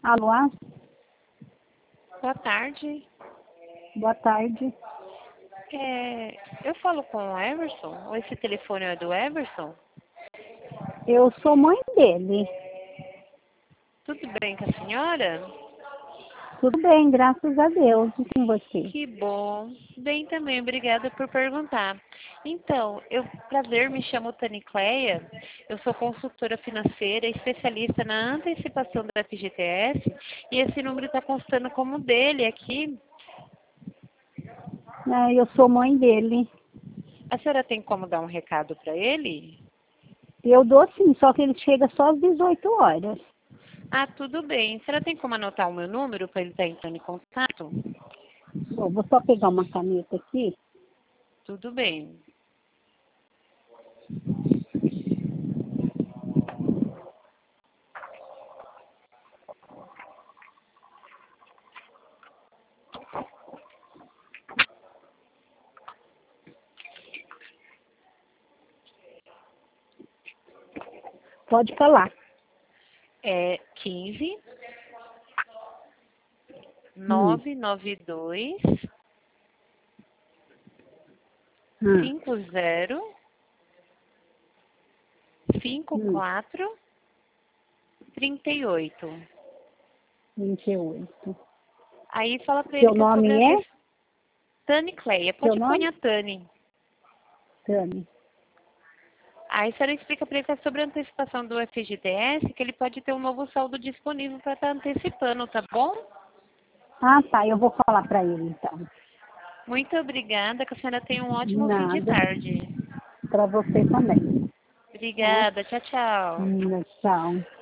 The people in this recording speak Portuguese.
Alô? Boa tarde. Boa tarde. Eu falo com o Everson? Ou esse telefone é do Everson? Eu sou mãe dele. Tudo bem com a senhora? Tudo bem, graças a Deus. E com você? Que bom. Bem também, obrigada por perguntar. Então, prazer, me chamo Tanicleia. Eu sou consultora financeira, especialista na antecipação do FGTS. E esse número está constando como dele aqui. Eu sou mãe dele. A senhora tem como dar um recado para ele? Eu dou sim, só que ele chega só às 18 horas. Ah, tudo bem. A senhora tem como anotar o meu número para ele estar entrando em contato? Vou só pegar uma caneta aqui. Tudo bem. Pode falar. É 15 992 50 54 38. 28. Aí fala pra ele Seu que é sobre nome a é? Tani Cleia. Seu Pode pôr nome? a Tani. Tami. Aí a senhora explica pra ele que é sobre a antecipação do FGTS, que ele pode ter um novo saldo disponível para estar antecipando, tá bom? Ah, tá. Eu vou falar para ele, então. Muito obrigada, que a senhora tenha um De ótimo fim de nada. tarde. Para você também. Tá? Obrigada, tchau, tchau. Tchau.